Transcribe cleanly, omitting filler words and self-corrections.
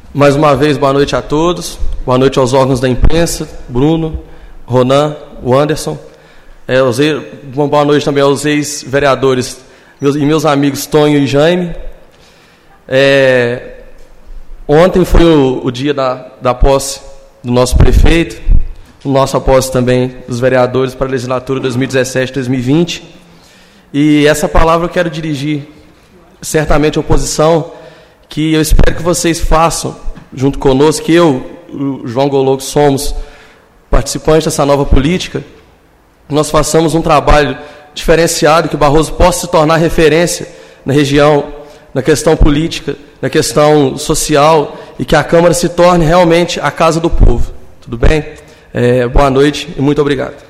Mais uma vez, boa noite a todos. Boa noite aos órgãos da imprensa, Bruno, Ronan, o Anderson. Boa noite também aos ex-vereadores e meus amigos Tonho e Jaime. Ontem foi o dia da posse do nosso prefeito, nossa posse também dos vereadores para a legislatura 2017-2020. E essa palavra eu quero dirigir certamente à oposição, que eu espero que vocês façam, junto conosco, que eu, o João Goloco, somos participantes dessa nova política, nós façamos um trabalho diferenciado, que o Barroso possa se tornar referência na região, na questão política, na questão social, e que a Câmara se torne realmente a casa do povo. Tudo bem? Boa noite e muito obrigado.